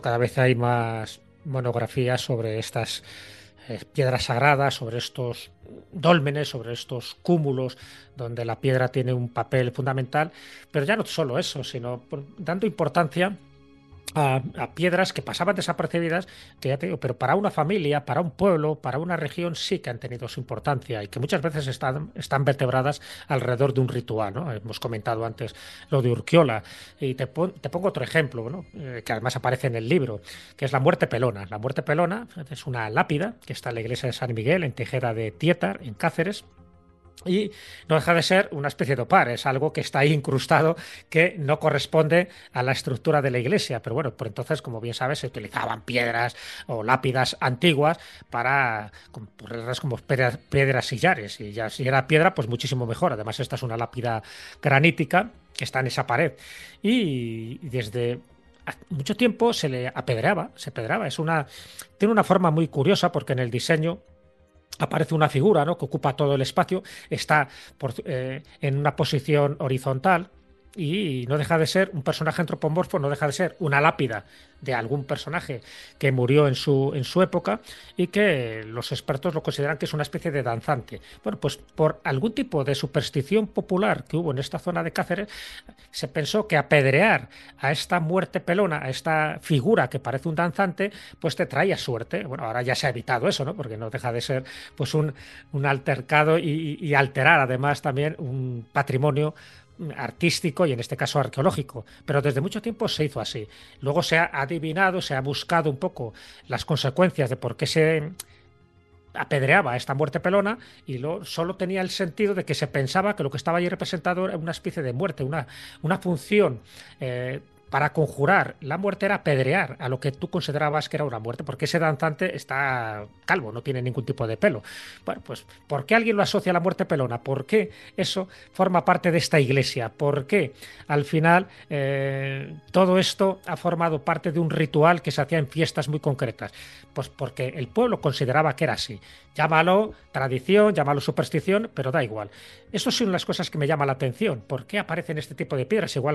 cada vez hay más monografías sobre estas piedras sagradas, sobre estos dólmenes, sobre estos cúmulos donde la piedra tiene un papel fundamental, pero ya no solo eso, sino dando importancia a piedras que pasaban desapercibidas, que ya te digo, pero para una familia, para un pueblo, para una región sí que han tenido su importancia y que muchas veces están vertebradas alrededor de un ritual, ¿no? Hemos comentado antes lo de Urquiola y te pongo otro ejemplo, ¿no? Que además aparece en el libro, que es la muerte pelona. La muerte pelona es una lápida que está en la iglesia de San Miguel, en Tejeda de Tietar, en Cáceres. Y no deja de ser una especie de opar, es algo que está ahí incrustado que no corresponde a la estructura de la iglesia. Pero bueno, por entonces, como bien sabes, se utilizaban piedras o lápidas antiguas para ponerlas como piedras sillares. Y ya si era piedra, pues muchísimo mejor. Además, esta es una lápida granítica que está en esa pared. Y desde mucho tiempo se apedreaba. Tiene una forma muy curiosa porque en el diseño aparece una figura, ¿no?, que ocupa todo el espacio, está en una posición horizontal y no deja de ser un personaje antropomorfo, no deja de ser una lápida de algún personaje que murió en su época y que los expertos lo consideran que es una especie de danzante. Bueno, pues por algún tipo de superstición popular que hubo en esta zona de Cáceres, se pensó que apedrear a esta muerte pelona, a esta figura que parece un danzante, pues te traía suerte. Bueno, ahora ya se ha evitado eso, ¿no? Porque no deja de ser pues un altercado y alterar además también un patrimonio artístico y en este caso arqueológico, pero desde mucho tiempo se hizo así. Luego se ha adivinado, se ha buscado un poco las consecuencias de por qué se apedreaba a esta muerte pelona y solo tenía el sentido de que se pensaba que lo que estaba allí representado era una especie de muerte, una función para conjurar la muerte era apedrear a lo que tú considerabas que era una muerte, porque ese danzante está calvo, no tiene ningún tipo de pelo. Bueno, pues ¿por qué alguien lo asocia a la muerte pelona? ¿Por qué eso forma parte de esta iglesia? ¿Por qué al final todo esto ha formado parte de un ritual que se hacía en fiestas muy concretas? Pues porque el pueblo consideraba que era así. Llámalo tradición, llámalo superstición, pero da igual. Eso son las cosas que me llaman la atención. ¿Por qué aparecen este tipo de piedras? Igual